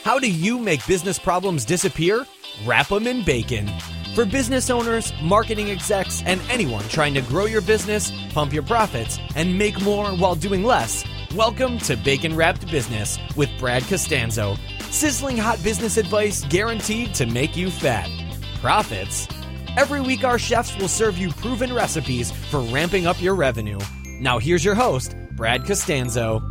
How do you make business problems disappear? Wrap them in bacon. For business owners, marketing execs, and anyone trying to grow your business, pump your profits, and make more while doing less, welcome to Bacon Wrapped Business with Brad Costanzo. Sizzling hot business advice guaranteed to make you fat. Profits? Every week our chefs will serve you proven recipes for ramping up your revenue. Now here's your host, Brad Costanzo.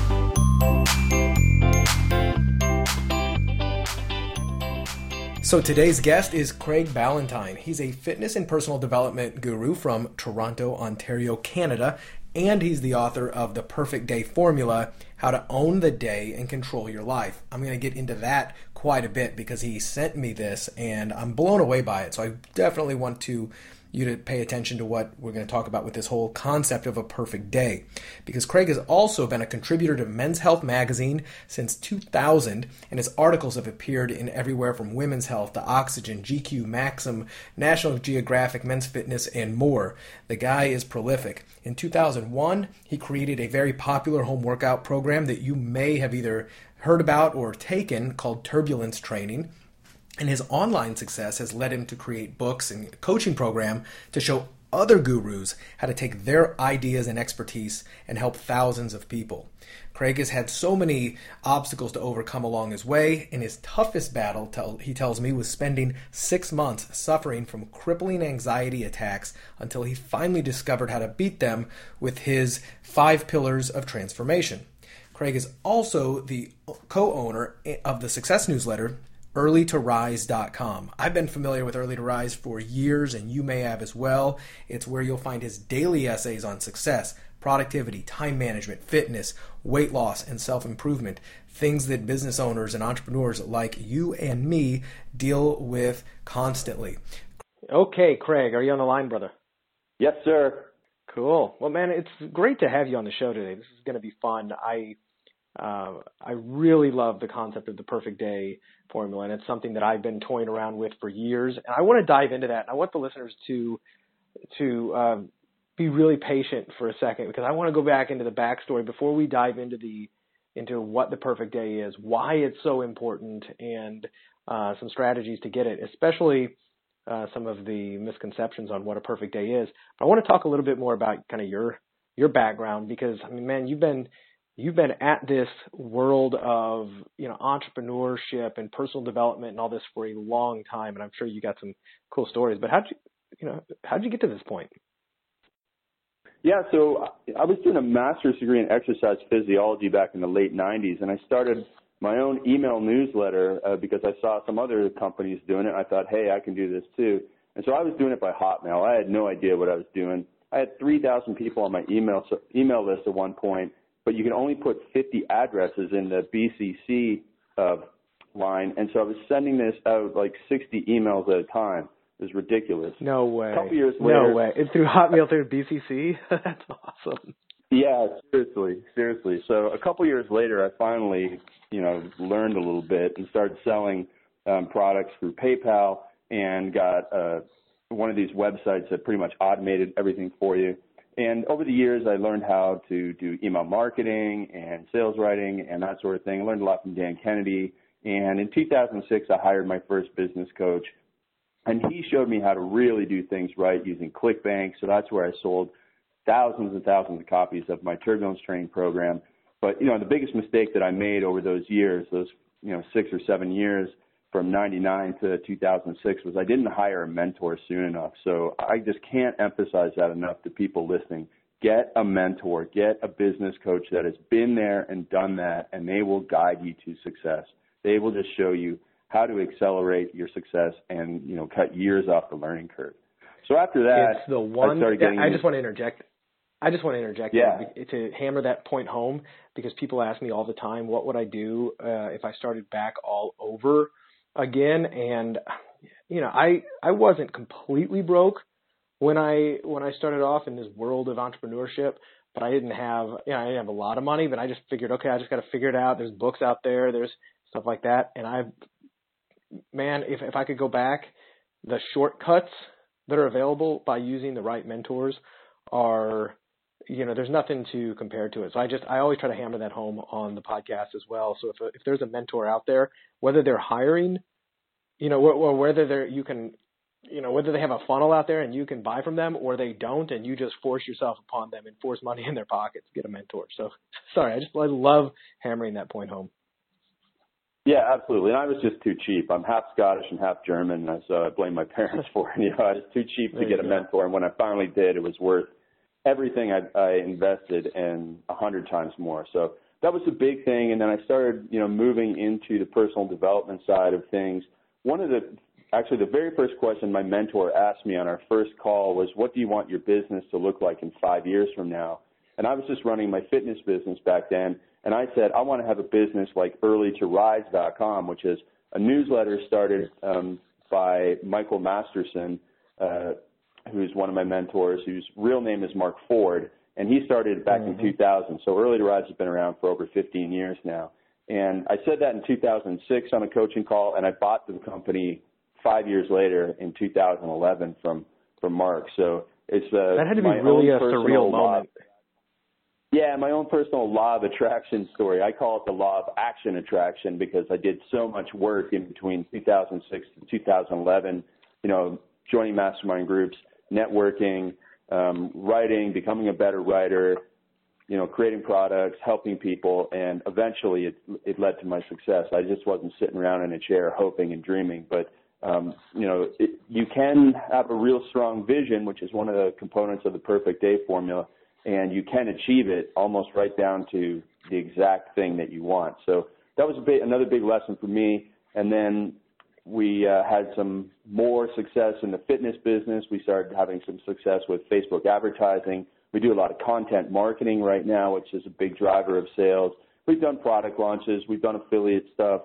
So today's guest is Craig Ballantyne. He's a fitness and personal development guru from Toronto, Ontario, Canada, and he's the author of The Perfect Day Formula, How to Own the Day and Control Your Life. I'm going to get into that quite a bit because he sent me this and I'm blown away by it. So I definitely want you to pay attention to what we're going to talk about with this whole concept of a perfect day. Because Craig has also been a contributor to Men's Health magazine since 2000, and his articles have appeared in everywhere from Women's Health to Oxygen, GQ, Maxim, National Geographic, Men's Fitness, and more. The guy is prolific. In 2001, he created a very popular home workout program that you may have either heard about or taken called Turbulence Training. And his online success has led him to create books and a coaching program to show other gurus how to take their ideas and expertise and help thousands of people. Craig has had so many obstacles to overcome along his way, and his toughest battle, he tells me, was spending 6 months suffering from crippling anxiety attacks until he finally discovered how to beat them with his 5 pillars of transformation. Craig is also the co-owner of the success newsletter, EarlyToRise.com. I've been familiar with Early to Rise for years, and you may have as well. It's where you'll find his daily essays on success, productivity, time management, fitness, weight loss, and self-improvement, things that business owners and entrepreneurs like you and me deal with constantly. Okay, Craig, are you on the line, brother? Yes, sir. Cool. Well, man, it's great to have you on the show today. This is going to be fun. I really love the concept of the perfect day formula, and it's something that I've been toying around with for years. And I want to dive into that. And I want the listeners to be really patient for a second, because I want to go back into the backstory before we dive into what the perfect day is, why it's so important, and some strategies to get it, especially some of the misconceptions on what a perfect day is. But I want to talk a little bit more about kind of your background, because I mean, man, you've been at this world of, entrepreneurship and personal development and all this for a long time, and I'm sure you got some cool stories. But how'd you get to this point? Yeah, so I was doing a master's degree in exercise physiology back in the late 90s, and I started my own email newsletter because I saw some other companies doing it. I thought, hey, I can do this too. And so I was doing it by Hotmail. I had no idea what I was doing. I had 3,000 people on my email list at one point, but you can only put 50 addresses in the BCC line. And so I was sending this out like 60 emails at a time. It was ridiculous. No way. A couple years later. No way. It's through Hotmail, through BCC? That's awesome. Yeah, seriously. So a couple years later, I finally, learned a little bit and started selling products through PayPal and got one of these websites that pretty much automated everything for you. And over the years, I learned how to do email marketing and sales writing and that sort of thing. I learned a lot from Dan Kennedy. And in 2006, I hired my first business coach. And he showed me how to really do things right using ClickBank. So that's where I sold thousands and thousands of copies of my Turbulence Training program. But, the biggest mistake that I made over those years, 6 or 7 years, from 99 to 2006, was I didn't hire a mentor soon enough. So I just can't emphasize that enough to people listening. Get a mentor, get a business coach that has been there and done that, and they will guide you to success. They will just show you how to accelerate your success and, cut years off the learning curve. So after that, it's the one, I started getting... I just want to interject to hammer that point home, because people ask me all the time, what would I do if I started back all over again? And I wasn't completely broke when I started off in this world of entrepreneurship, but I didn't have a lot of money, but I just figured, okay, I just got to figure it out. There's books out there, there's stuff like that. And if I could go back, the shortcuts that are available by using the right mentors are there's nothing to compare to it. So I always try to hammer that home on the podcast as well. So if there's a mentor out there, whether they're hiring, or whether whether they have a funnel out there and you can buy from them, or they don't, and you just force yourself upon them and force money in their pockets, get a mentor. So sorry, I love hammering that point home. Yeah, absolutely. And I was just too cheap. I'm half Scottish and half German, so I blame my parents for it. I was too cheap to get a mentor. And when I finally did, it was worth everything I invested and 100 times more. So that was a big thing. And then I started, moving into the personal development side of things. Actually, the very first question my mentor asked me on our first call was, what do you want your business to look like in 5 years from now? And I was just running my fitness business back then. And I said, I want to have a business like earlytorise.com, which is a newsletter started by Michael Masterson, who's one of my mentors, whose real name is Mark Ford. And he started back in 2000. So Early to Rise has been around for over 15 years now. And I said that in 2006 on a coaching call, and I bought the company 5 years later in 2011 from Mark. So it's that had to be really a surreal moment. Yeah, my own personal law of attraction story. I call it the law of action attraction because I did so much work in between 2006 and 2011, joining mastermind groups, networking, writing, becoming a better writer, creating products, helping people, and eventually it led to my success. I just wasn't sitting around in a chair hoping and dreaming, but you can have a real strong vision, which is one of the components of the Perfect Day formula, and you can achieve it almost right down to the exact thing that you want. So that was another big lesson for me. And then we had some more success in the fitness business. We started having some success with Facebook advertising. We do a lot of content marketing right now, which is a big driver of sales. We've done product launches. We've done affiliate stuff.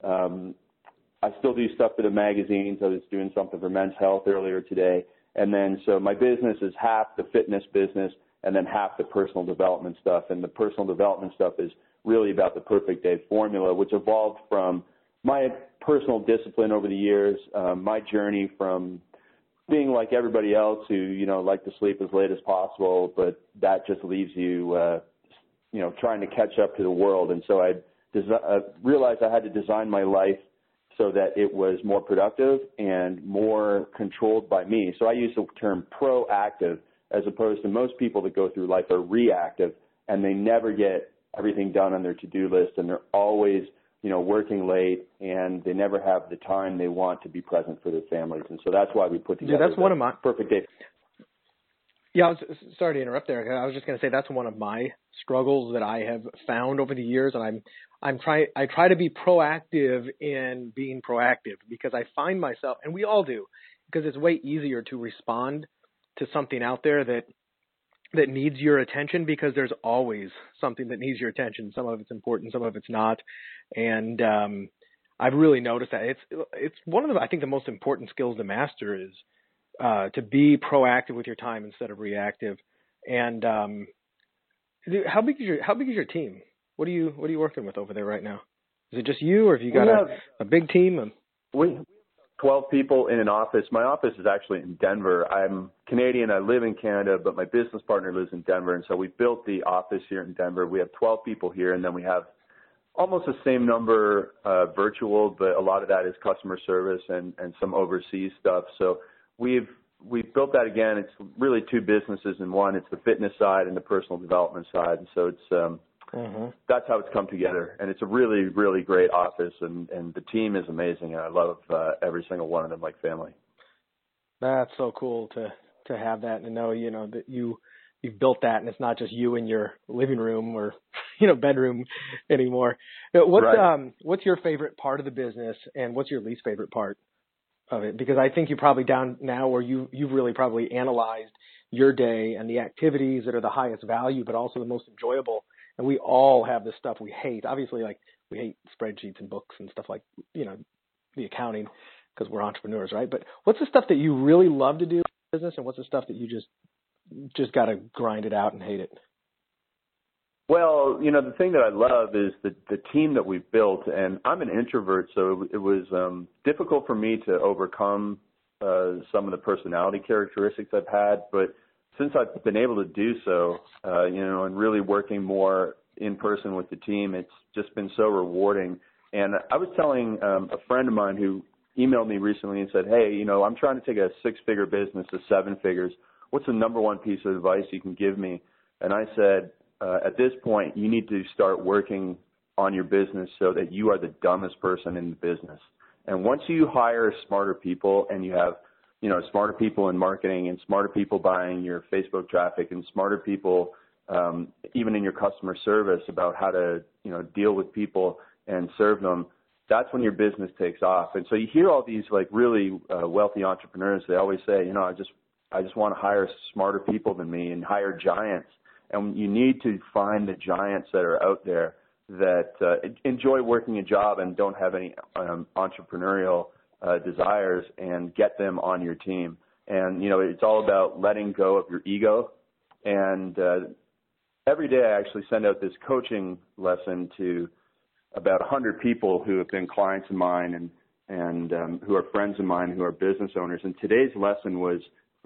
I still do stuff for the magazines. I was doing something for Men's Health earlier today. And then so my business is half the fitness business and then half the personal development stuff. And the personal development stuff is really about the Perfect Day formula, which evolved from my personal discipline over the years, my journey from being like everybody else who, like to sleep as late as possible, but that just leaves you, trying to catch up to the world. And so I realized I had to design my life so that it was more productive and more controlled by me. So I use the term proactive as opposed to most people that go through life are reactive and they never get everything done on their to-do list and they're always, working late and they never have the time they want to be present for their families. And so that's why we put together that's one of my Perfect Day. Yeah, sorry to interrupt there. I was just going to say that's one of my struggles that I have found over the years, and I try to be proactive in being proactive because I find myself, and we all do, because it's way easier to respond to something out there that needs your attention because there's always something that needs your attention. Some of it's important, some of it's not, and I've really noticed that it's one of the, I think the most important skills to master is to be proactive with your time instead of reactive. And how big is your team? What are you working with over there right now? Is it just you, or have you got a big team? We 12 people in an office. My office is actually in Denver. I'm Canadian. I live in Canada, but my business partner lives in Denver, and so we built the office here in Denver. We have 12 people here, and then we have almost the same number virtual, but a lot of that is customer service and some overseas stuff. So we've built that again. It's really two businesses in one. It's the fitness side and the personal development side. And so it's that's how it's come together. And it's a really, really great office, and the team is amazing. And I love every single one of them like family. That's so cool to have that and to know, that you've built that, and it's not just you in your living room or bedroom anymore. What's your favorite part of the business, and what's your least favorite part of it? Because I think you're probably down now where you've really probably analyzed your day and the activities that are the highest value, but also the most enjoyable. And we all have this stuff we hate. Obviously, like we hate spreadsheets and books and stuff like, the accounting because we're entrepreneurs, right? But what's the stuff that you really love to do in business, and what's the stuff that you just got to grind it out and hate it? Well, the thing that I love is the team that we've built, and I'm an introvert, so it was difficult for me to overcome some of the personality characteristics I've had, but since I've been able to do so, and really working more in person with the team, it's just been so rewarding. And I was telling a friend of mine who emailed me recently and said, hey, I'm trying to take a 6-figure business to 7 figures. What's the number one piece of advice you can give me? And I said, at this point, you need to start working on your business so that you are the dumbest person in the business. And once you hire smarter people and you have, smarter people in marketing and smarter people buying your Facebook traffic and smarter people even in your customer service about how to, deal with people and serve them, that's when your business takes off. And so you hear all these like really wealthy entrepreneurs, they always say, I just want to hire smarter people than me and hire giants. And you need to find the giants that are out there that enjoy working a job and don't have any entrepreneurial desires, and get them on your team. And, it's all about letting go of your ego. And every day I actually send out this coaching lesson to about 100 people who have been clients of mine and who are friends of mine who are business owners. And today's lesson was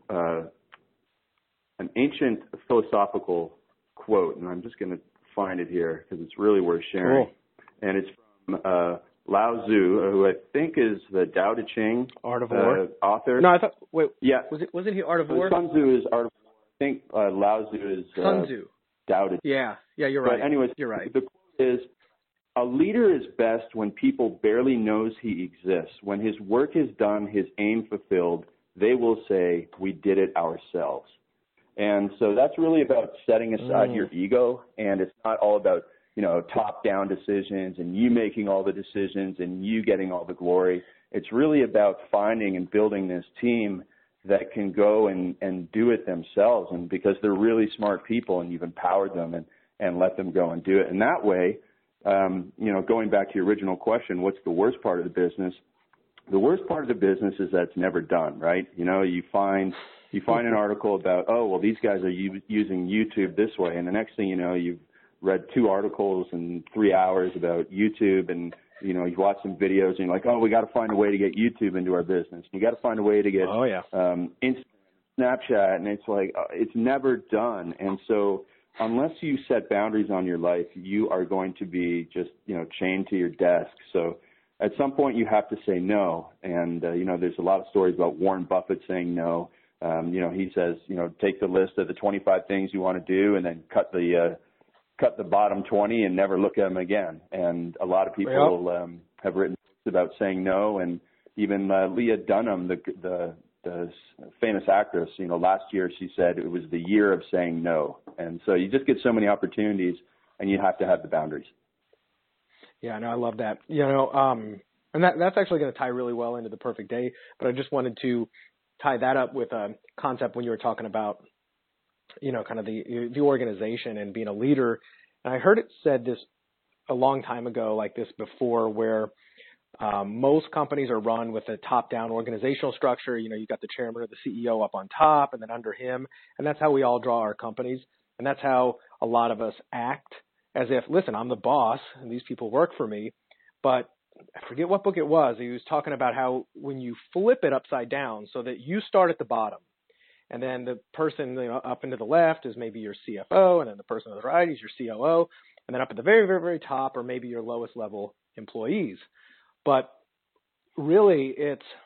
an ancient philosophical quote, and I'm just going to find it here because it's really worth sharing. Cool. And it's from Lao Tzu, who I think is the Tao Te Ching Art of War author. No, I thought. Wait, yeah, wasn't he Art of War? Sun Tzu is Art of War. I think Lao Tzu is Sun Tzu. Tao Te Ching. Yeah, you're right. But anyways, you're right. The quote is, a leader is best when people barely knows he exists. When his work is done, his aim fulfilled, they will say, we did it ourselves. And so that's really about setting aside your ego, and it's not all about, top-down decisions and you making all the decisions and you getting all the glory. It's really about finding and building this team that can go and do it themselves, and because they're really smart people and you've empowered them and let them go and do it. And that way, going back to your original question, what's the worst part of the business? The worst part of the business is that it's never done, right? You find an article about, these guys are using YouTube this way, and the next thing you know, you've read 2 articles in 3 hours about YouTube, and you've watched some videos, and you're like, we got to find a way to get YouTube into our business. You got to find a way to get Instagram, Snapchat, and it's like it's never done. And so unless you set boundaries on your life, you are going to be just chained to your desk. So at some point you have to say no. And there's a lot of stories about Warren Buffett saying no. He says, take the list of the 25 things you want to do and then cut the bottom 20 and never look at them again. And a lot of people have written books about saying no. And even Leah Dunham, the famous actress, last year she said it was the year of saying no. And so you just get so many opportunities, and you have to have the boundaries. Yeah, no, I love that. And that's actually going to tie really well into the perfect day. But I just wanted to tie that up with a concept when you were talking about, kind of the organization and being a leader. And I heard it said this a long time ago, like this before, where most companies are run with a top-down organizational structure. You've got the chairman or the CEO up on top, and then under him, and that's how we all draw our companies. And that's how a lot of us act, as if, listen, I'm the boss, and these people work for me. But I forget what book it was. He was talking about how when you flip it upside down so that you start at the bottom, and then the person up and to the left is maybe your CFO, and then the person on the right is your COO, and then up at the very, very, very top are maybe your lowest level employees. But really,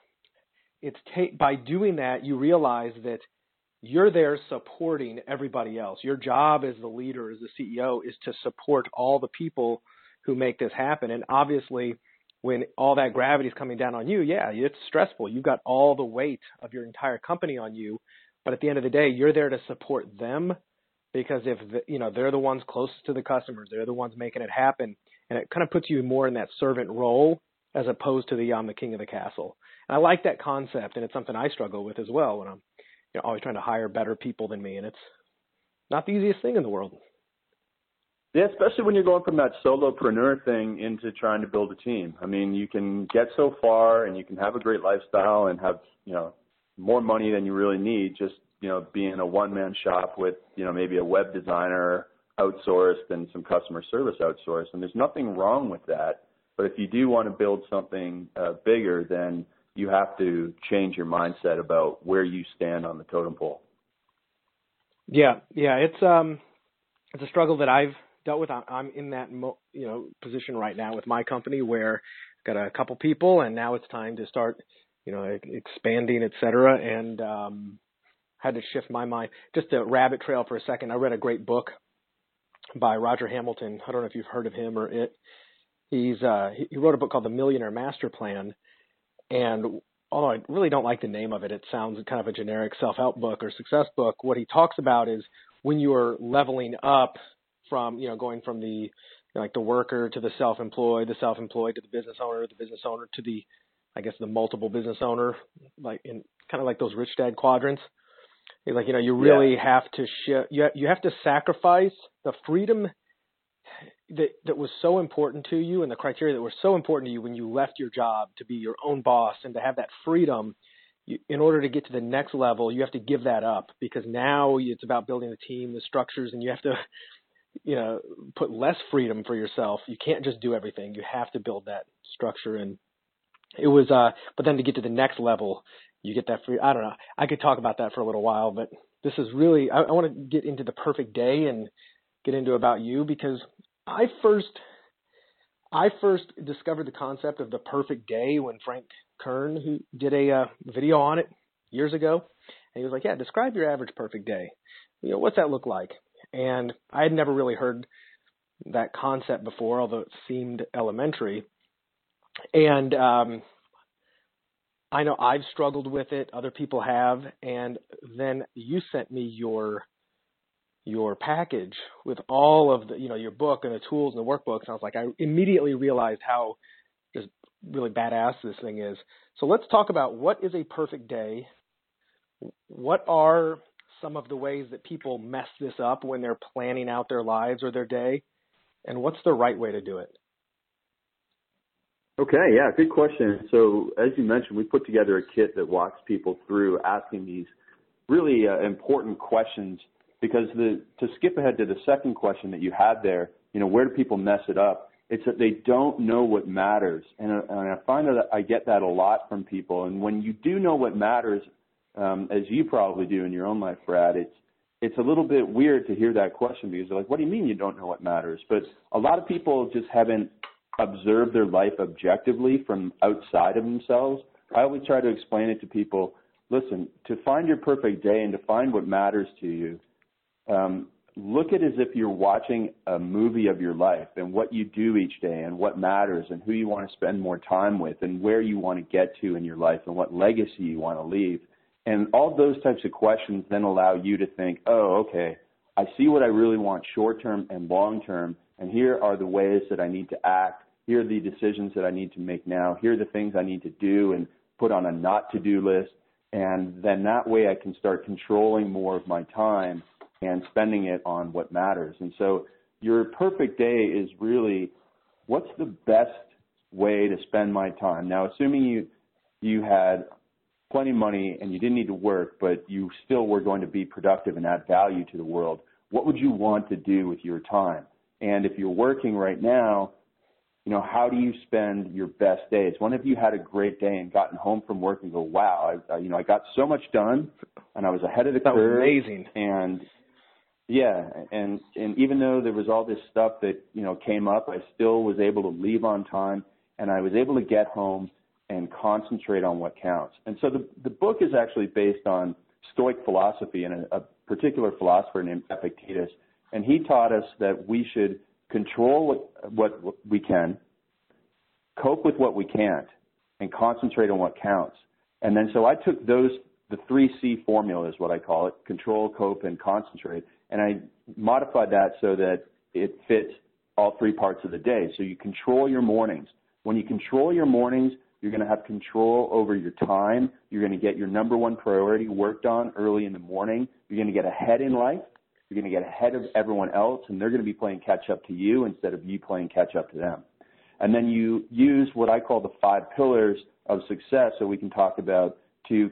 by doing that, you realize that you're there supporting everybody else. Your job as the leader, as the CEO, is to support all the people who make this happen. And obviously, when all that gravity is coming down on you, it's stressful. You've got all the weight of your entire company on you. But at the end of the day, you're there to support them, because if they're the ones closest to the customers, they're the ones making it happen, and it kind of puts you more in that servant role as opposed to I'm the king of the castle. And I like that concept, and it's something I struggle with as well when I'm always trying to hire better people than me, and it's not the easiest thing in the world. Yeah, especially when you're going from that solopreneur thing into trying to build a team. I mean, you can get so far, and you can have a great lifestyle and have more money than you really need, just being a one-man shop with maybe a web designer outsourced and some customer service outsourced. And there's nothing wrong with that. But if you do want to build something bigger, then you have to change your mindset about where you stand on the totem pole. Yeah, it's a struggle that I've dealt with. I'm in that position right now with my company where I've got a couple people, and now it's time to start expanding, et cetera, and had to shift my mind. Just to rabbit trail for a second, I read a great book by Roger Hamilton. I don't know if you've heard of him or it. He wrote a book called The Millionaire Master Plan, and although I really don't like the name of it, it sounds kind of a generic self-help book or success book. What he talks about is when you're leveling up from, going from the worker to the self-employed to the business owner to the, I guess, the multiple business owner, like in kind of like those rich dad quadrants. He's like, you really have to you have to sacrifice the freedom that was so important to you and the criteria that were so important to you when you left your job to be your own boss and to have that freedom. In order to get to the next level, you have to give that up because now it's about building the team, the structures, and you have to, put less freedom for yourself. You can't just do everything. You have to build that structure. And it was, but then to get to the next level, you get that free. I don't know. I could talk about that for a little while, but this is really, I want to get into the perfect day and get into about you because I first discovered the concept of the perfect day when Frank Kern, who did a video on it years ago, and he was like, yeah, describe your average perfect day. What's that look like? And I had never really heard that concept before, although it seemed elementary. And I know I've struggled with it. Other people have. And then you sent me your package with all of the, your book and the tools and the workbooks. And I was like, I immediately realized how just really badass this thing is. So let's talk about what is a perfect day. What are some of the ways that people mess this up when they're planning out their lives or their day? And what's the right way to do it? Okay, yeah, good question. So as you mentioned, we put together a kit that walks people through asking these really important questions. Because to skip ahead to the second question that you had there, where do people mess it up? It's that they don't know what matters. And I find that I get that a lot from people. And when you do know what matters, as you probably do in your own life, Brad, it's a little bit weird to hear that question because they're like, what do you mean you don't know what matters? But a lot of people just haven't observed their life objectively from outside of themselves. I always try to explain it to people. Listen, to find your perfect day and to find what matters to you, look at it as if you're watching a movie of your life and what you do each day and what matters and who you want to spend more time with and where you want to get to in your life and what legacy you want to leave. And all those types of questions then allow you to think, oh, okay, I see what I really want short-term and long-term, and here are the ways that I need to act. Here are the decisions that I need to make now. Here are the things I need to do and put on a not-to-do list. And then that way I can start controlling more of my time and spending it on what matters. And so your perfect day is really what's the best way to spend my time. Now, assuming you had plenty of money and you didn't need to work, but you still were going to be productive and add value to the world, what would you want to do with your time? And if you're working right now, how do you spend your best days? When have you had a great day and gotten home from work and go, wow, I got so much done and I was ahead of the curve. That was amazing. And yeah, and even though there was all this stuff that, came up, I still was able to leave on time and I was able to get home and concentrate on what counts. And so the book is actually based on Stoic philosophy and a particular philosopher named Epictetus. And he taught us that we should control what we can, cope with what we can't, and concentrate on what counts. And then so I took the 3C formula is what I call it, control, cope, and concentrate, and I modified that so that it fits all three parts of the day. So you control your mornings. When you control your mornings, you're going to have control over your time. You're going to get your number one priority worked on early in the morning. You're going to get ahead in life. You're going to get ahead of everyone else, and they're going to be playing catch-up to you instead of you playing catch-up to them. And then you use what I call the 5 pillars of success that we can talk about to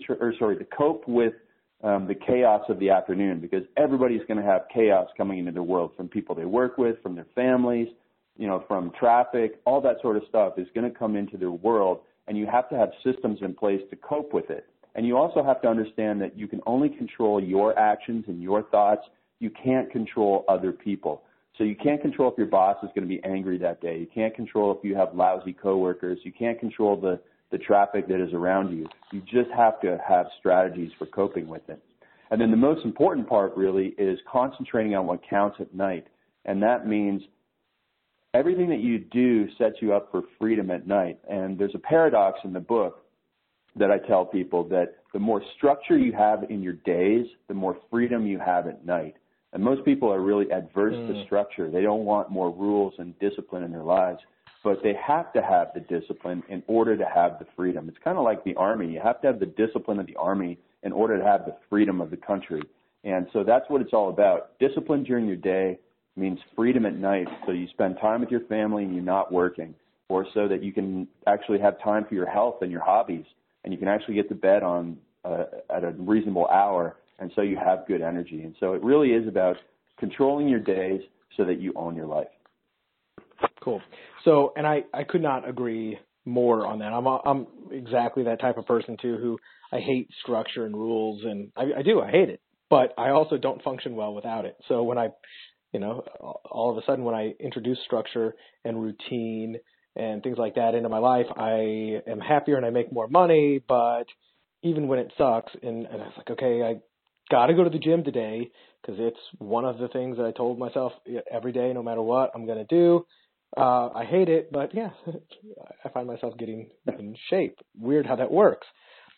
cope with the chaos of the afternoon, because everybody's going to have chaos coming into their world from people they work with, from their families, from traffic, all that sort of stuff is going to come into their world, and you have to have systems in place to cope with it. And you also have to understand that you can only control your actions and your thoughts. You can't control other people. So you can't control if your boss is going to be angry that day. You can't control if you have lousy coworkers. You can't control the traffic that is around you. You just have to have strategies for coping with it. And then the most important part really is concentrating on what counts at night. And that means everything that you do sets you up for freedom at night. And there's a paradox in the book that I tell people, that the more structure you have in your days, the more freedom you have at night. And most people are really adverse to structure. They don't want more rules and discipline in their lives, but they have to have the discipline in order to have the freedom. It's kind of like the Army. You have to have the discipline of the Army in order to have the freedom of the country. And so that's what it's all about. Discipline during your day means freedom at night, so you spend time with your family and you're not working, or so that you can actually have time for your health and your hobbies, and you can actually get to bed at a reasonable hour, and so you have good energy. And so it really is about controlling your days so that you own your life. Cool. So, and I could not agree more on that. I'm exactly that type of person too, who I hate structure and rules, and I hate it, but I also don't function well without it. So when all of a sudden when I introduce structure and routine and things like that into my life, I am happier and I make more money. But even when it sucks, and I was like, okay, I got to go to the gym today because it's one of the things that I told myself every day, no matter what, I'm going to do. I hate it, but yeah, I find myself getting in shape. Weird how that works.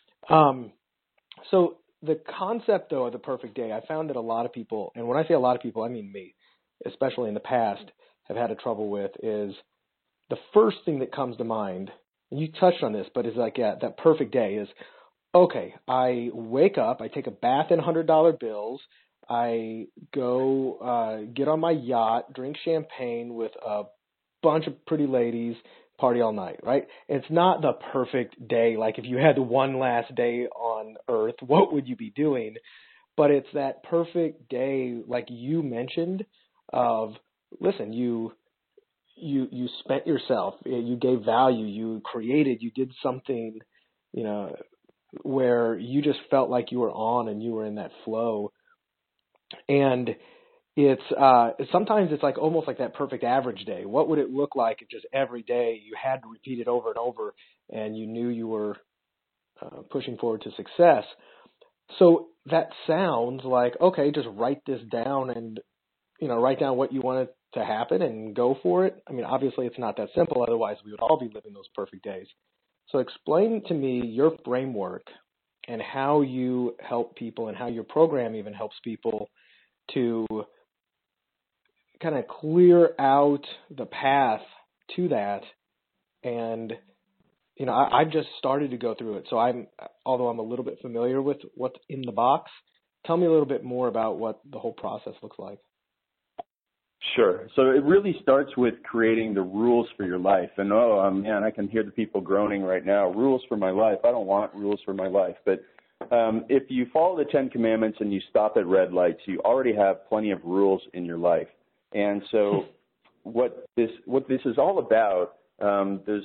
So the concept, though, of the perfect day, I found that a lot of people, and when I say a lot of people, I mean me, especially in the past, have had a trouble with is the first thing that comes to mind, and you touched on this, but it's like, yeah, that perfect day is, okay, I wake up, I take a bath in $100 bills, I go get on my yacht, drink champagne with a bunch of pretty ladies, party all night, right? It's not the perfect day. Like if you had one last day on earth, what would you be doing? But it's that perfect day, like you mentioned, of, listen, you spent yourself, you gave value, you created, you did something, where you just felt like you were on and you were in that flow. And it's sometimes it's like almost like that perfect average day. What would it look like if just every day you had to repeat it over and over and you knew you were pushing forward to success? So that sounds like, okay, just write this down and, write down what you want it to happen and go for it. I mean, obviously it's not that simple. Otherwise we would all be living those perfect days. So explain to me your framework and how you help people and how your program even helps people to kind of clear out the path to that. And, I've just started to go through it. So although I'm a little bit familiar with what's in the box, tell me a little bit more about what the whole process looks like. Sure. So it really starts with creating the rules for your life. And, man, I can hear the people groaning right now. Rules for my life. I don't want rules for my life. But if you follow the 10 Commandments and you stop at red lights, you already have plenty of rules in your life. And so what this is all about, there's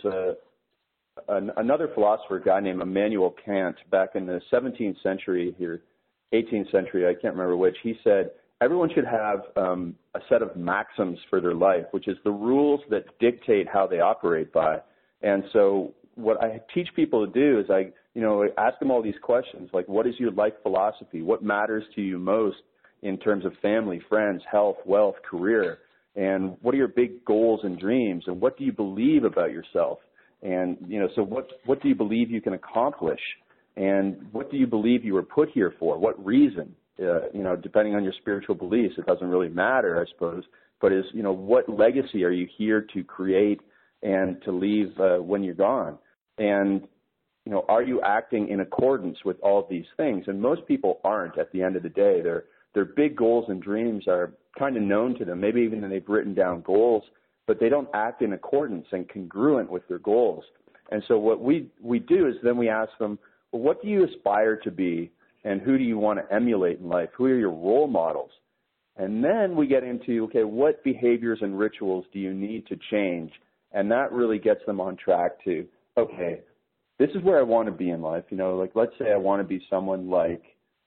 another philosopher, a guy named Immanuel Kant, back in the 17th century here, 18th century, I can't remember which, he said, everyone should have a set of maxims for their life, which is the rules that dictate how they operate by. And so what I teach people to do is I ask them all these questions, like what is your life philosophy? What matters to you most in terms of family, friends, health, wealth, career? And what are your big goals and dreams? And what do you believe about yourself? And, so what do you believe you can accomplish? And what do you believe you were put here for? What reason? Depending on your spiritual beliefs, it doesn't really matter, I suppose. But what legacy are you here to create and to leave when you're gone? And, are you acting in accordance with all of these things? And most people aren't at the end of the day. Their big goals and dreams are kind of known to them. Maybe even they've written down goals, but they don't act in accordance and congruent with their goals. And so what we do is then we ask them, well, what do you aspire to be? And who do you want to emulate in life? Who are your role models? And then we get into, okay, what behaviors and rituals do you need to change? And that really gets them on track to, okay, this is where I want to be in life. Like let's say I want to be someone like,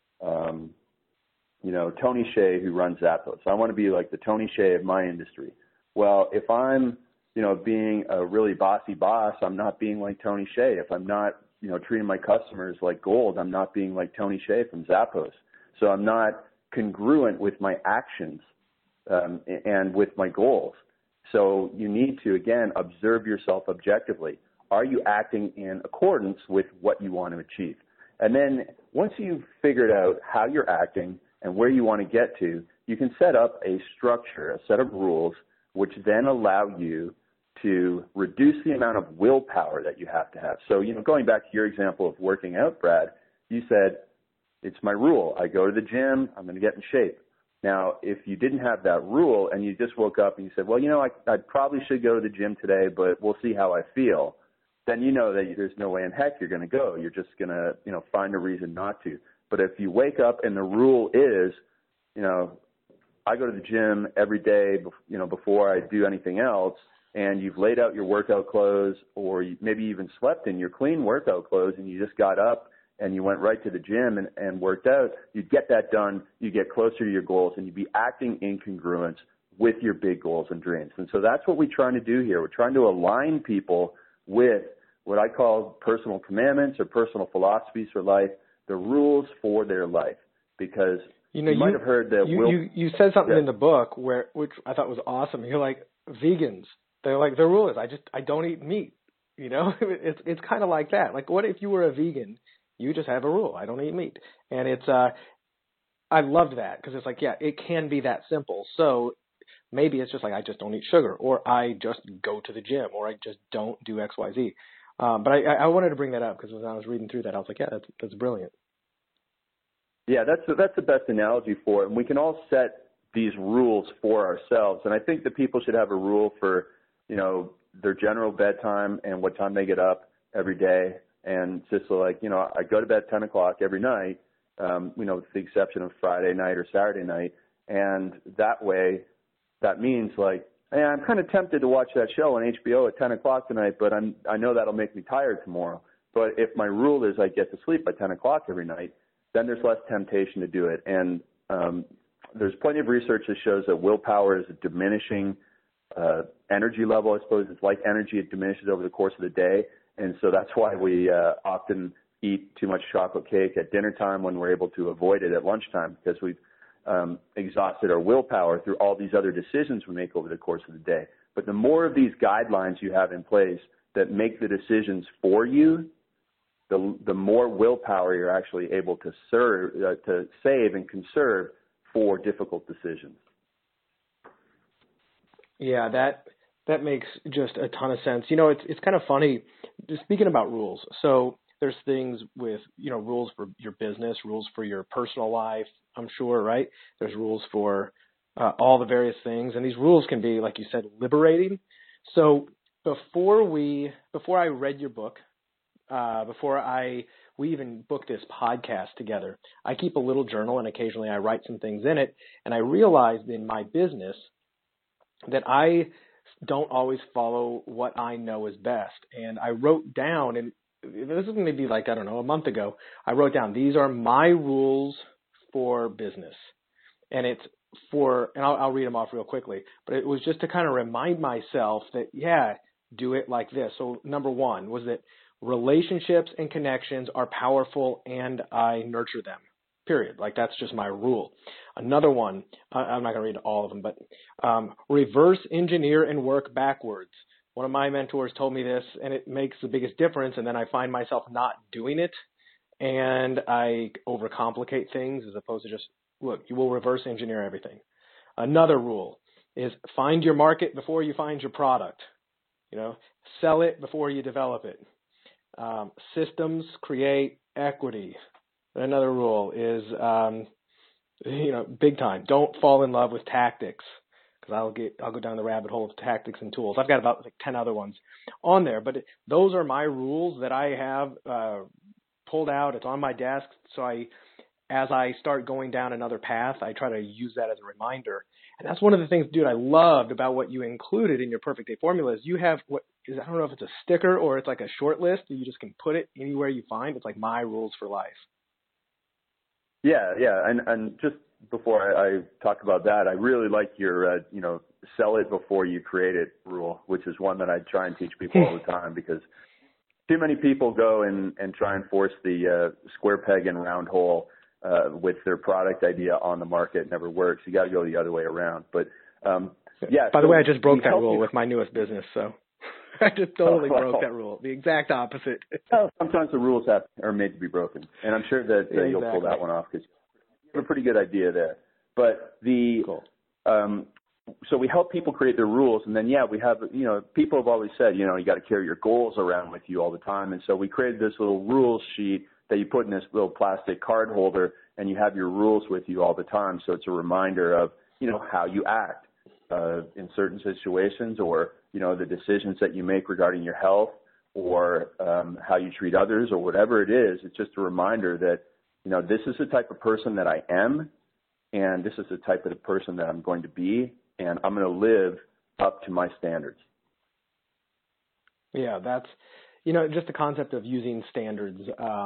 Tony Hsieh, who runs Zappos. I want to be like the Tony Hsieh of my industry. Well, if I'm, being a really bossy boss, I'm not being like Tony Hsieh. If I'm not, treating my customers like gold, I'm not being like Tony Hsieh from Zappos. So I'm not congruent with my actions and with my goals. So you need to, again, observe yourself objectively. Are you acting in accordance with what you want to achieve? And then once you've figured out how you're acting and where you want to get to, you can set up a structure, a set of rules, which then allow you to reduce the amount of willpower that you have to have. So, going back to your example of working out, Brad, you said, it's my rule. I go to the gym, I'm going to get in shape. Now, if you didn't have that rule and you just woke up and you said, well, I probably should go to the gym today, but we'll see how I feel, then you know that there's no way in heck you're going to go. You're just going to, find a reason not to. But if you wake up and the rule is, I go to the gym every day, before I do anything else, and you've laid out your workout clothes, or you maybe even slept in your clean workout clothes, and you just got up and you went right to the gym and worked out, you'd get that done, you get closer to your goals, and you'd be acting in congruence with your big goals and dreams. And so that's what we're trying to do here. We're trying to align people with what I call personal commandments or personal philosophies for life, the rules for their life. Because you might have heard that you said something in the book which I thought was awesome. You're like, vegans, they're like, their rule is I don't eat meat. It's kind of like that. Like, what if you were a vegan? You just have a rule. I don't eat meat. And it's, I loved that because it's like, yeah, it can be that simple. So maybe it's just like, I just don't eat sugar, or I just go to the gym, or I just don't do X, Y, Z. But I wanted to bring that up because when I was reading through that, I was like, yeah, that's brilliant. Yeah, that's the best analogy for it. And we can all set these rules for ourselves. And I think that people should have a rule for, their general bedtime and what time they get up every day. And just so like, I go to bed 10 o'clock every night, with the exception of Friday night or Saturday night. And that way, that means like, hey, I'm kind of tempted to watch that show on HBO at 10 o'clock tonight, but I know that'll make me tired tomorrow. But if my rule is I get to sleep by 10 o'clock every night, then there's less temptation to do it. And there's plenty of research that shows that willpower is a diminishing energy level. I suppose it's like energy. It diminishes over the course of the day. And so that's why we often eat too much chocolate cake at dinner time when we're able to avoid it at lunchtime, because we've exhausted our willpower through all these other decisions we make over the course of the day. But the more of these guidelines you have in place that make the decisions for you, the more willpower you're actually able to save and conserve for difficult decisions. Yeah, that makes just a ton of sense. It's kind of funny, just speaking about rules. So there's things with, rules for your business, rules for your personal life, I'm sure, right? There's rules for all the various things. And these rules can be, like you said, liberating. So before I read your book, before we even booked this podcast together, I keep a little journal and occasionally I write some things in it. And I realized in my business that I don't always follow what I know is best. And I wrote down, and this is maybe like, I don't know, a month ago, I wrote down, these are my rules for business. And it's and I'll read them off real quickly, but it was just to kind of remind myself that, yeah, do it like this. So number one was that relationships and connections are powerful and I nurture them. Period. Like, that's just my rule. Another one, I'm not going to read all of them, but reverse engineer and work backwards. One of my mentors told me this, and it makes the biggest difference, and then I find myself not doing it, and I overcomplicate things as opposed to just, look, you will reverse engineer everything. Another rule is find your market before you find your product. Sell it before you develop it. Systems create equity. Another rule is, big time. Don't fall in love with tactics, because I'll go down the rabbit hole of tactics and tools. I've got about 10 other ones on there, but those are my rules that I have pulled out. It's on my desk. So as I start going down another path, I try to use that as a reminder. And that's one of the things, dude, I loved about what you included in your Perfect Day Formula is you have I don't know if it's a sticker or it's like a short list that you just can put it anywhere you find. It's like my rules for life. Yeah. And just before I talk about that, I really like your, sell it before you create it rule, which is one that I try and teach people all the time, because too many people go and try and force the square peg in round hole with their product idea on the market. It never works. You got to go the other way around. But yeah. By the way, I just broke that rule with my newest business, so I just totally broke that rule. The exact opposite. Well, sometimes the rules are made to be broken, and I'm sure that you'll pull that one off because you have a pretty good idea there. But cool. So we help people create their rules, and then, we have, people have always said, you got to carry your goals around with you all the time. And so we created this little rules sheet that you put in this little plastic card holder, and you have your rules with you all the time. So it's a reminder of, how you act in certain situations, or, the decisions that you make regarding your health, or how you treat others, or whatever it is. It's just a reminder that, this is the type of person that I am, and this is the type of person that I'm going to be, and I'm going to live up to my standards. Yeah, that's, just the concept of using standards.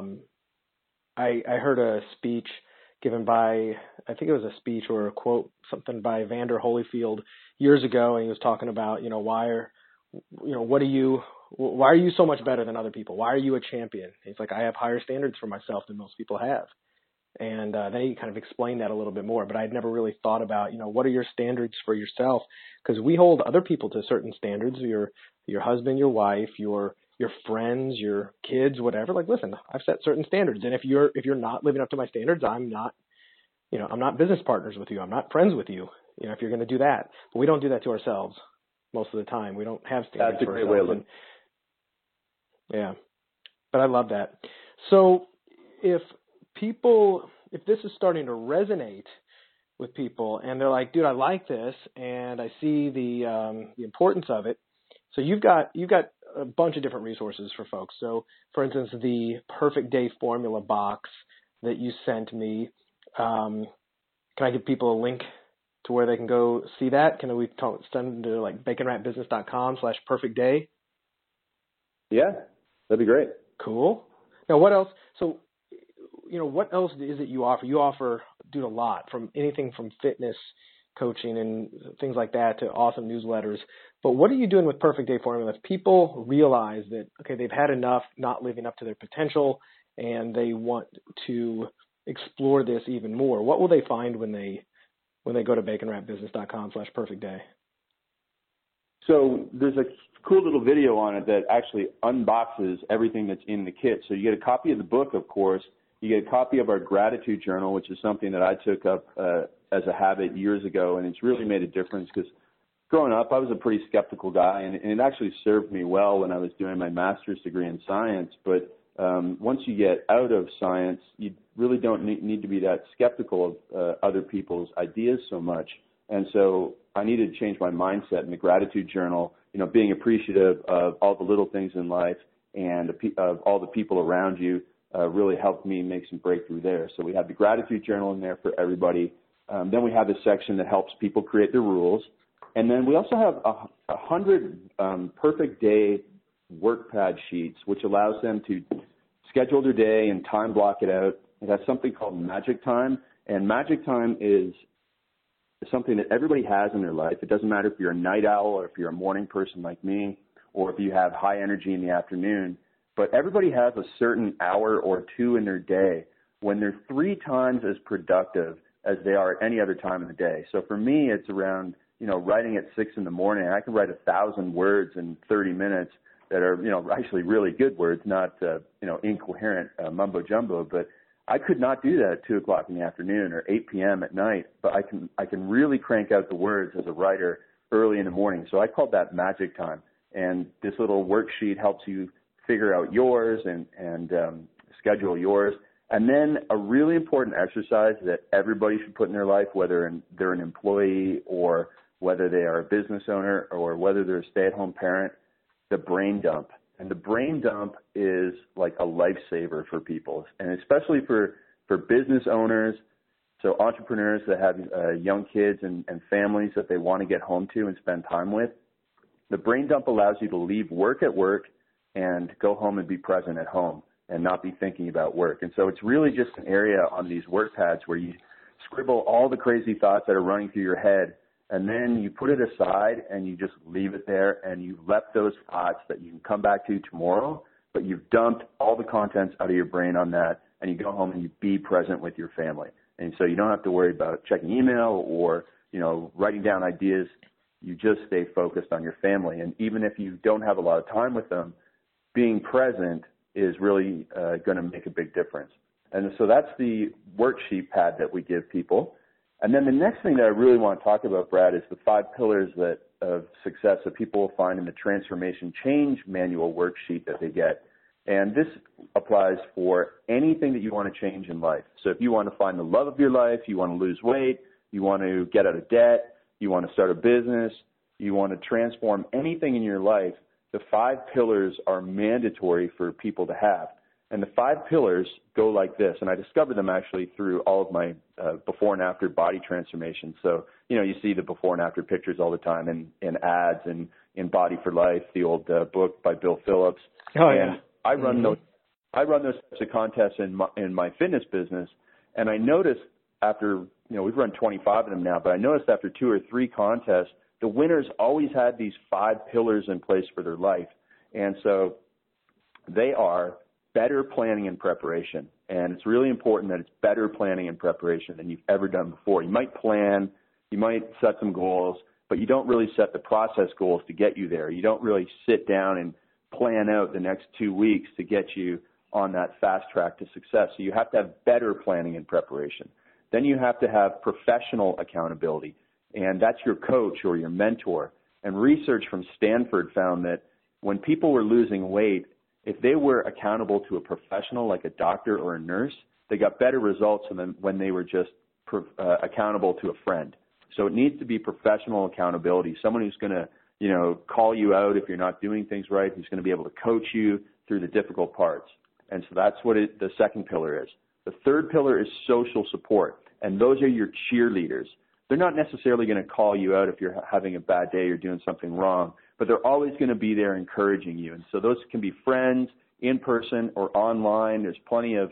I heard a speech given by, I think it was a speech or a quote, something by Vander Holyfield years ago, and he was talking about, why are you so much better than other people? Why are you a champion? He's like, I have higher standards for myself than most people have. And then he kind of explained that a little bit more, but I'd never really thought about, what are your standards for yourself? Because we hold other people to certain standards, your husband, your wife, your friends, your kids, whatever. Like, listen, I've set certain standards, and if you're not living up to my standards, I'm not business partners with you. I'm not friends with you. If you're going to do that, but we don't do that to ourselves most of the time. We don't have standards. That's a great way of looking. Yeah, but I love that. So if this is starting to resonate with people and they're like, dude, I like this and I see the importance of it. So you've got a bunch of different resources for folks. So for instance, the Perfect Day Formula box that you sent me, can I give people a link to where they can go see that? Can we send them to like baconwrapbusiness.com/perfectday? Yeah, that'd be great. Cool. Now what else? So, what else is it you offer? You offer, dude, a lot, from anything from fitness coaching and things like that to awesome newsletters. But what are you doing with Perfect Day Formula? If people realize that, okay, they've had enough not living up to their potential and they want to explore this even more, what will they find when they go to baconwrapbusiness.com/perfectday? So there's a cool little video on it that actually unboxes everything that's in the kit. So you get a copy of the book, of course. You get a copy of our gratitude journal, which is something that I took up as a habit years ago, and it's really made a difference because growing up, I was a pretty skeptical guy, and it actually served me well when I was doing my master's degree in science. But once you get out of science, you really don't need to be that skeptical of other people's ideas so much. And so I needed to change my mindset in the gratitude journal, being appreciative of all the little things in life and of all the people around you really helped me make some breakthrough there. So we have the gratitude journal in there for everybody. Then we have a section that helps people create their rules. And then we also have 100 perfect day work pad sheets, which allows them to schedule their day and time block it out. It has something called Magic Time, and Magic Time is something that everybody has in their life. It doesn't matter if you're a night owl or if you're a morning person like me, or if you have high energy in the afternoon, but everybody has a certain hour or two in their day when they're 3 times as productive as they are at any other time in the day. So for me, it's around, writing at 6 in the morning. I can write 1,000 words in 30 minutes that are, actually really good words, not, incoherent mumbo jumbo. But I could not do that at 2 o'clock in the afternoon or 8 p.m. at night. But I can really crank out the words as a writer early in the morning. So I call that Magic Time. And this little worksheet helps you figure out yours and schedule yours. And then a really important exercise that everybody should put in their life, whether they're an employee or whether they are a business owner or whether they're a stay-at-home parent, the brain dump. And the brain dump is like a lifesaver for people, and especially for business owners, So entrepreneurs that have young kids and families that they want to get home to and spend time with, the brain dump allows you to leave work at work and go home and be present at home and not be thinking about work. And so it's really just an area on these work pads where you scribble all the crazy thoughts that are running through your head, and then you put it aside and you just leave it there, and you've left those thoughts that you can come back to tomorrow, but you've dumped all the contents out of your brain on that, and you go home and you be present with your family. And so you don't have to worry about checking email or, writing down ideas. You just stay focused on your family. And even if you don't have a lot of time with them, being present is really going to make a big difference. And so that's the worksheet pad that we give people. And then the next thing that I really want to talk about, Brad, is the 5 pillars of success that people will find in the Transformation Change Manual worksheet that they get. And this applies for anything that you want to change in life. So if you want to find the love of your life, you want to lose weight, you want to get out of debt, you want to start a business, you want to transform anything in your life, the 5 pillars are mandatory for people to have. And the 5 pillars go like this, and I discovered them actually through all of my before and after body transformation. So, you see the before and after pictures all the time in ads and in Body for Life, the old book by Bill Phillips. Oh, yeah. And I run those types of contests in my fitness business, and I noticed after, we've run 25 of them now, but I noticed after 2 or 3 contests, the winners always had these 5 pillars in place for their life. And so they are better planning and preparation. And it's really important that it's better planning and preparation than you've ever done before. You might plan, you might set some goals, but you don't really set the process goals to get you there. You don't really sit down and plan out the next 2 weeks to get you on that fast track to success. So you have to have better planning and preparation. Then you have to have professional accountability, and that's your coach or your mentor. And research from Stanford found that when people were losing weight, if they were accountable to a professional like a doctor or a nurse, they got better results than when they were just accountable to a friend. So it needs to be professional accountability, someone who's going to call you out if you're not doing things right, who's going to be able to coach you through the difficult parts. And so that's what the second pillar is. The third pillar is social support, and those are your cheerleaders. They're not necessarily going to call you out if you're having a bad day or doing something wrong, but they're always going to be there encouraging you. And so those can be friends, in person or online. There's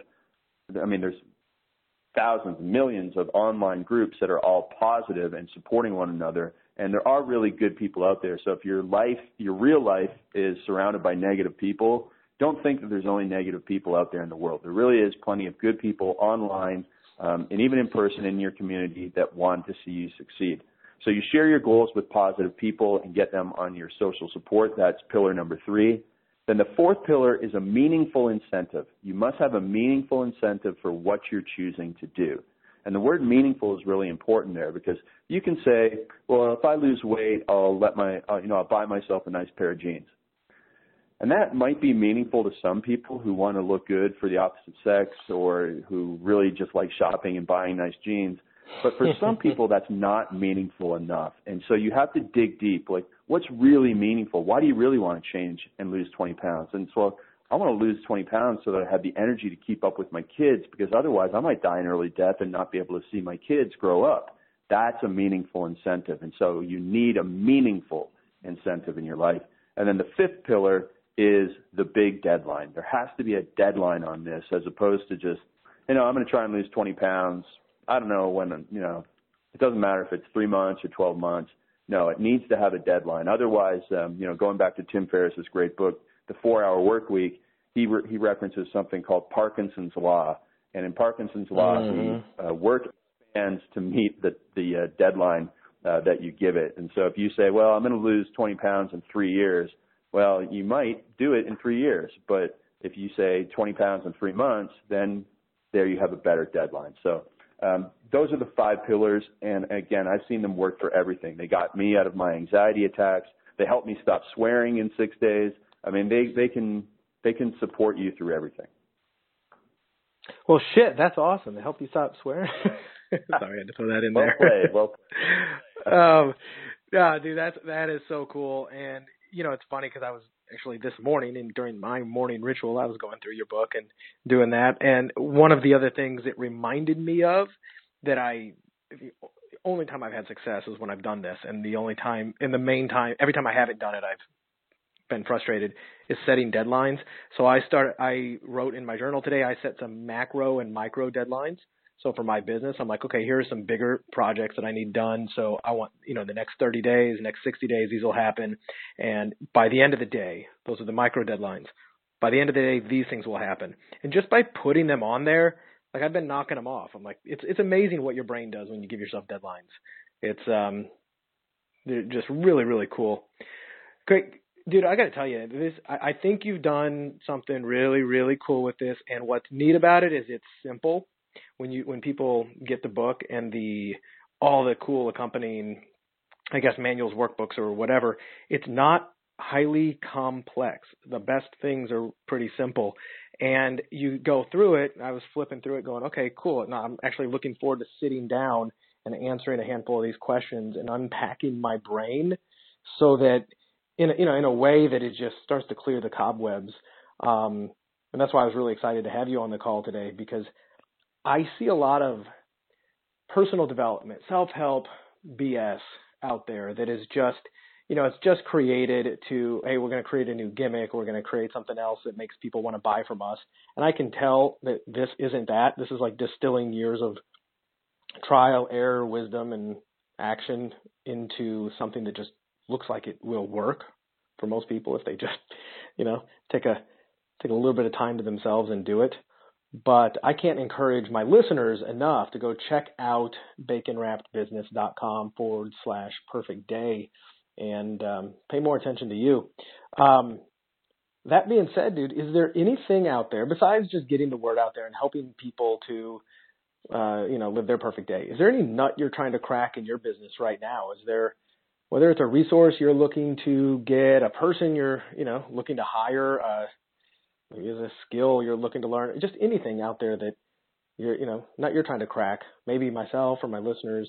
there's thousands, millions of online groups that are all positive and supporting one another. And there are really good people out there. So if your real life is surrounded by negative people, don't think that there's only negative people out there in the world. There really is plenty of good people online and even in person in your community that want to see you succeed. So you share your goals with positive people and get them on your social support. That's pillar number 3. Then the 4th pillar is a meaningful incentive. You must have a meaningful incentive for what you're choosing to do. And the word meaningful is really important there, because you can say, well, if I lose weight, I'll buy myself a nice pair of jeans. And that might be meaningful to some people who want to look good for the opposite sex or who really just like shopping and buying nice jeans. But for some people, that's not meaningful enough. And so you have to dig deep. Like, what's really meaningful? Why do you really want to change and lose 20 pounds? And so I want to lose 20 pounds so that I have the energy to keep up with my kids, because otherwise I might die an early death and not be able to see my kids grow up. That's a meaningful incentive. And so you need a meaningful incentive in your life. And then the 5th pillar is the big deadline. There has to be a deadline on this, as opposed to just, I'm going to try and lose 20 pounds. I don't know when, it doesn't matter if it's 3 months or 12 months. No, it needs to have a deadline. Otherwise, going back to Tim Ferriss's great book, The 4-Hour Work Week, he references something called Parkinson's Law. And in Parkinson's Law, work expands to meet the deadline that you give it. And so if you say, well, I'm going to lose 20 pounds in 3 years, well, you might do it in 3 years. But if you say 20 pounds in 3 months, then there you have a better deadline. So those are the 5 pillars. And again, I've seen them work for everything. They got me out of my anxiety attacks. They helped me stop swearing in 6 days. I mean, they can support you through everything. Well, shit, that's awesome. They help you stop swearing. Sorry, I had to throw that in there. Well played. Yeah, dude, that is so cool. And it's funny because I was actually this morning, and during my morning ritual, I was going through your book and doing that. And one of the other things it reminded me of that the only time I've had success is when I've done this, and every time I haven't done it, I've been frustrated, is setting deadlines. So I wrote in my journal today, I set some macro and micro deadlines. So for my business, I'm like, okay, here are some bigger projects that I need done. So I want, the next 30 days, next 60 days, these will happen. And by the end of the day, those are the micro deadlines. By the end of the day, these things will happen. And just by putting them on there, like I've been knocking them off. I'm like, it's amazing what your brain does when you give yourself deadlines. It's they're just really, really cool. Great. Dude, I got to tell you, I think you've done something really, really cool with this. And what's neat about it is it's simple. When people get the book and all the cool accompanying, I guess, manuals, workbooks, or whatever, it's not highly complex. The best things are pretty simple. And you go through it. I was flipping through it going, okay, cool. Now I'm actually looking forward to sitting down and answering a handful of these questions and unpacking my brain so that in a way that it just starts to clear the cobwebs. And that's why I was really excited to have you on the call today, because I see a lot of personal development, self-help BS out there that is just, it's just created to, hey, we're going to create a new gimmick. We're going to create something else that makes people want to buy from us. And I can tell that this isn't that. This is like distilling years of trial, error, wisdom, and action into something that just looks like it will work for most people if they just, take a little bit of time to themselves and do it. But I can't encourage my listeners enough to go check out baconwrappedbusiness.com/perfect day and pay more attention to you. That being said, dude, is there anything out there besides just getting the word out there and helping people to, live their perfect day? Is there any nut you're trying to crack in your business right now? Is there, whether it's a resource you're looking to get, a person you're, looking to hire, maybe it's a skill you're looking to learn, just anything out there that you're trying to crack. Maybe myself or my listeners,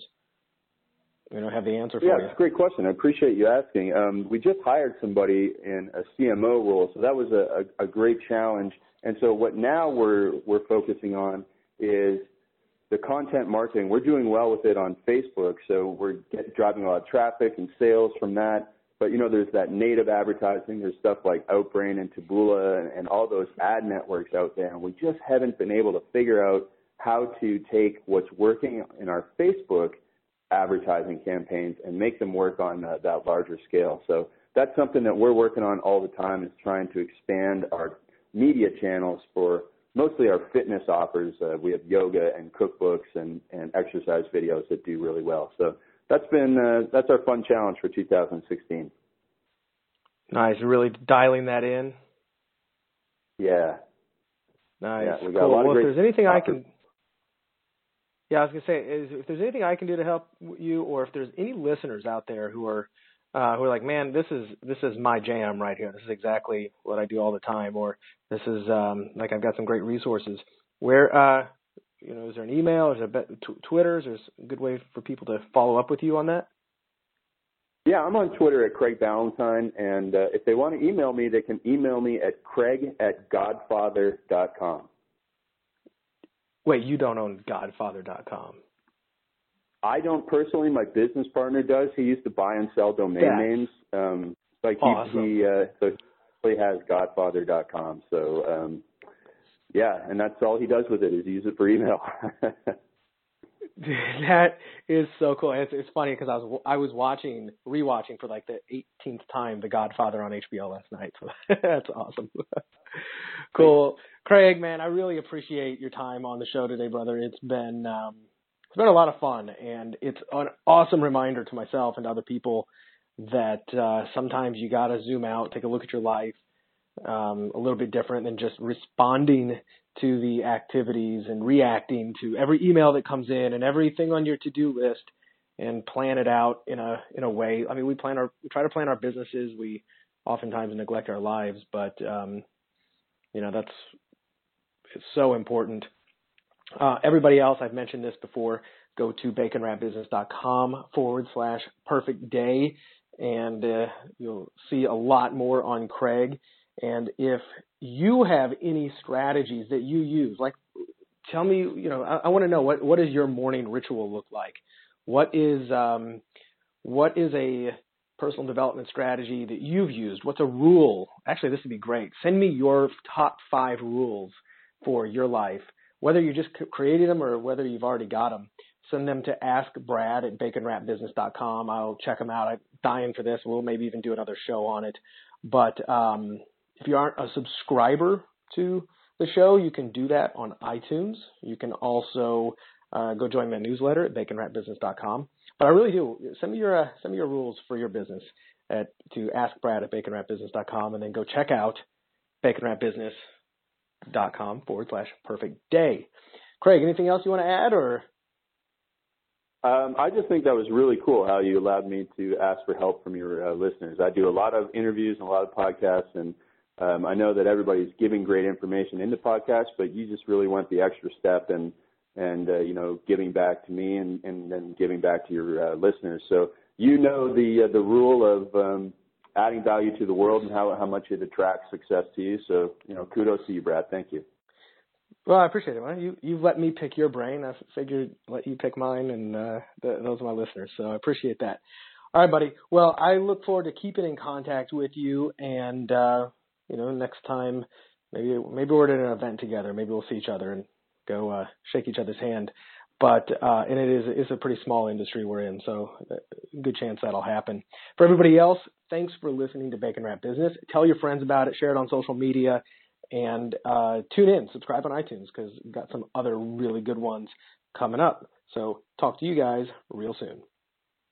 have the answer for you. Yeah, it's a great question. I appreciate you asking. We just hired somebody in a CMO role, so that was a great challenge. And so what now we're focusing on is the content marketing. We're doing well with it on Facebook, so we're driving a lot of traffic and sales from that. But, there's that native advertising. There's stuff like Outbrain and Taboola and all those ad networks out there. And we just haven't been able to figure out how to take what's working in our Facebook advertising campaigns and make them work on that larger scale. So that's something that we're working on all the time, is trying to expand our media channels for mostly our fitness offers. We have yoga and cookbooks and exercise videos that do really well. So that's our fun challenge for 2016. Nice. Really dialing that in. Yeah. Nice. Yeah, we got cool. a lot of well, great if there's anything offers. I can, I was gonna say, if there's anything I can do to help you, or if there's any listeners out there who are like, man, this is my jam right here. This is exactly what I do all the time, or this is like I've got some great resources. Where is there an email? Is there Twitter? Is there a good way for people to follow up with you on that? Yeah, I'm on Twitter at Craig Ballantyne, and if they want to email me, they can email me at craig@godfather.com. Wait, you don't own godfather.com? I don't personally. My business partner does. He used to buy and sell domain names. Awesome. He has godfather.com. So, yeah, and that's all he does with it is use it for email. That is so cool. It's funny because I was rewatching for like the 18th time The Godfather on HBO last night. So that's awesome. Cool. Craig, man, I really appreciate your time on the show today, brother. It's been a lot of fun, and it's an awesome reminder to myself and other people that sometimes you got to zoom out, take a look at your life a little bit different than just responding to the activities and reacting to every email that comes in and everything on your to-do list, and plan it out in a way. I mean, we try to plan our businesses. We oftentimes neglect our lives, but it's so important. Everybody else, I've mentioned this before, go to baconwrappedbusiness.com/perfect day, and you'll see a lot more on Craig. And if you have any strategies that you use, like tell me, I want to know what does your morning ritual look like? What is a personal development strategy that you've used? What's a rule? Actually, this would be great. Send me your top 5 rules for your life, whether you just created them or whether you've already got them. Send them to askbrad@baconwrapbusiness.com. I'll check them out. I'm dying for this. We'll maybe even do another show on it. But if you aren't a subscriber to the show, you can do that on iTunes. You can also go join my newsletter at baconwrapbusiness.com. But I really do. Send me your rules for your business to askbrad@baconwrapbusiness.com, and then go check out baconwrapbusiness.com/perfect-day. Craig, anything else you want to add, or? I just think that was really cool how you allowed me to ask for help from your listeners. I do a lot of interviews and a lot of podcasts, and I know that everybody's giving great information in the podcast, but you just really went the extra step and giving back to me and then giving back to your listeners. So the rule of adding value to the world and how much it attracts success to you. So kudos to you, Brad. Thank you. Well, I appreciate it, man. You've let me pick your brain. I figured let you pick mine, and those are my listeners. So I appreciate that. All right, buddy. Well, I look forward to keeping in contact with you, and next time maybe we're at an event together. Maybe we'll see each other and go shake each other's hand. But and it's a pretty small industry we're in, so good chance that'll happen. For everybody else, thanks for listening to Bacon Wrap Business. Tell your friends about it. Share it on social media. And tune in, subscribe on iTunes, because we've got some other really good ones coming up. So talk to you guys real soon.